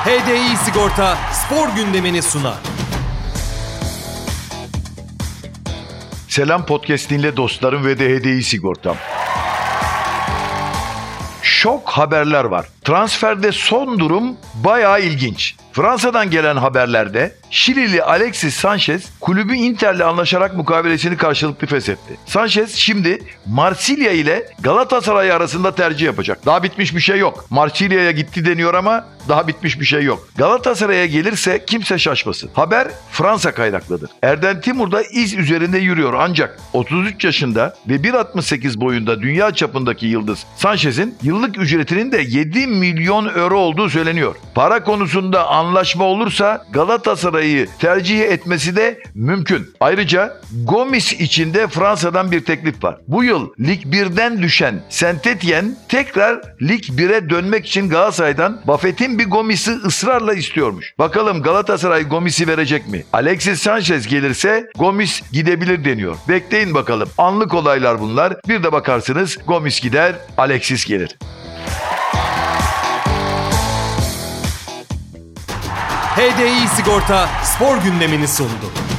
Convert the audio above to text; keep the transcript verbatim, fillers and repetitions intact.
H D I Sigorta spor gündemini sunar. Selam podcast dinle dostlarım ve de H D I Sigortam. Şok haberler var. Transferde son durum bayağı ilginç. Fransa'dan gelen haberlerde Şilili Alexis Sanchez kulübü Inter'le anlaşarak mukavelesini karşılıklı feshetti. Sanchez şimdi Marsilya ile Galatasaray arasında tercih yapacak. Daha bitmiş bir şey yok. Marsilya'ya gitti deniyor ama daha bitmiş bir şey yok. Galatasaray'a gelirse kimse şaşmasın. Haber Fransa kaynaklıdır. Erden Timur da iz üzerinde yürüyor ancak otuz üç yaşında ve bir altmış sekiz boyunda dünya çapındaki yıldız Sanchez'in yıllık ücretinin de yedi milyon euro olduğu söyleniyor. Para konusunda anlaşma olursa Galatasaray'ı tercih etmesi de mümkün. Ayrıca Gomis için de Fransa'dan bir teklif var. Bu yıl Lig birden düşen Saint-Étienne tekrar Lig bire dönmek için Galatasaray'dan Buffett'in bir Gomis'i ısrarla istiyormuş. Bakalım Galatasaray Gomis'i verecek mi? Alexis Sanchez gelirse Gomis gidebilir deniyor. Bekleyin bakalım. Anlık olaylar bunlar. Bir de bakarsınız Gomis gider, Alexis gelir. H D I Sigorta spor gündemini sundu.